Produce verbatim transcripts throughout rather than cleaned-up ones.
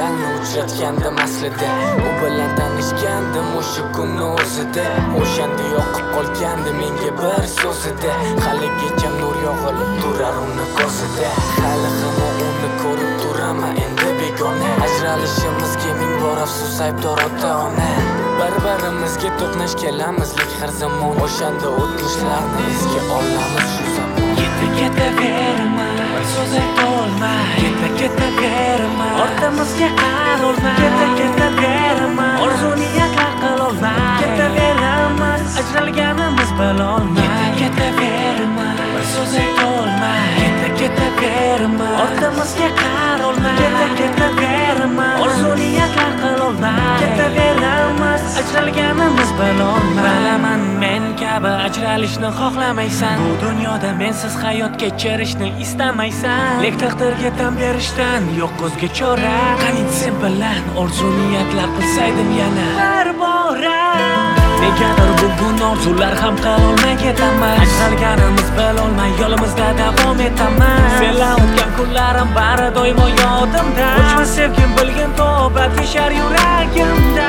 tangni uchratgandim aslida. U bilan tanishgandim o'sha kunni o'zida. O'shanda yoqib qolgandi menga bir so'zida. Haligacha nur yog'ilib turar uni ko'zida. Hali hamon uni ko'rib turaman endi begona. Ajralishimizga ming bor afsus aybdor ota-ona. Bir-birimizga to'qnash kelamizlik har zamon. O'shanda o'tmishlarni esga olamiz shu zamon. Ketaverma, bir so'z aytolma. Ketaverma, ortimizga qarolma. Ketaverma, orzu niyatlar qilolma. Ketaveramiz, ajralganimiz bilolma. Ketaverma, bir so'z aytolma. Ketaverma, ortimizga qarolma. Ketaverma, orzu niyatlar qilolma. Ketaveramiz, ajralganimiz bilolma. Bilaman men kabi ajralishni xohlamaysan. Bu dunyoda mensiz hayot kechirishni istamaysan. Lek taqdirga tan berishdan yo'q ko'zga chora. Qani sen bilan orzu niyatlar qilsaydim yana bir bora. Negadir bugun orzular ham qilolmay ketaman. Ajralganimiz bilolmay yo'limizda davom etaman. Senlar o'tgan kunlarim bari doimo yodimda. O'chmas sevgim bilgin to'bat yashar yuragimda.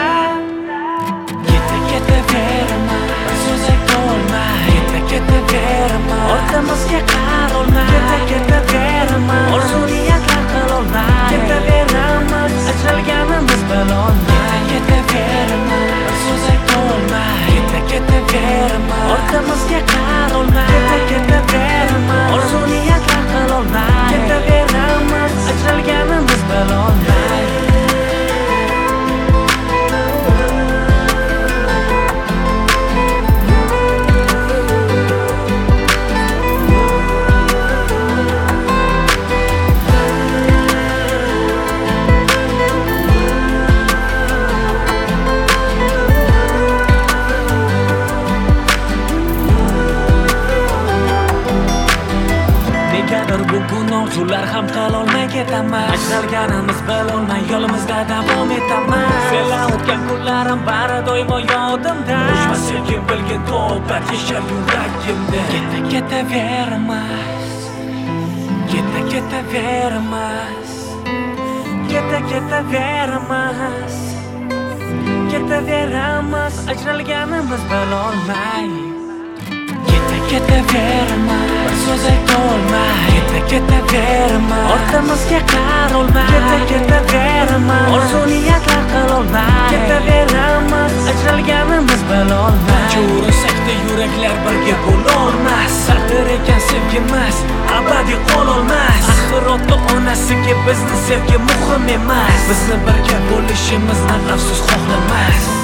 Ketaverma, bir so'z aytolma. Ketaverma, ortimizga qarolma. Ketaverma, orzu niyatlar qilolma. Ketaveramiz, ajralganimiz bilolma. Ketaverma, bir so'z aytolma. Ketaverma, ortimizga qarolma. Ketaverma, orzu niyatlar qilolma. Ketaveramiz, ajralganimiz bilolma. Bugun orzular ham qilolmay ketaman. Ajralganimiz bilolmay yo'limizda davom etaman. Senlar o'tgan kunlarim bari doimo yodimda. O'chmas sevgim bilgin to'bat yashar yuragimda. Ketaveramiz, ketaveramiz, ketaveramiz, ketaveramiz, ajralganimiz bilolmay. Ketaverma, bir so'z aytolma. Ketaverma, ortimizga qarolma. Ketaverma, orzu niyatlar qilolma. Ketaveramiz, ajralganimiz bilolma. Cho'risakda yuraklar birga bo'lolmas. Taqdir ekan sevgimiz abadiy qololmas. Axir ota onasiga bizni sevgi muhim emas. Bizni birga bo'lishimizdan afsus xohlamas.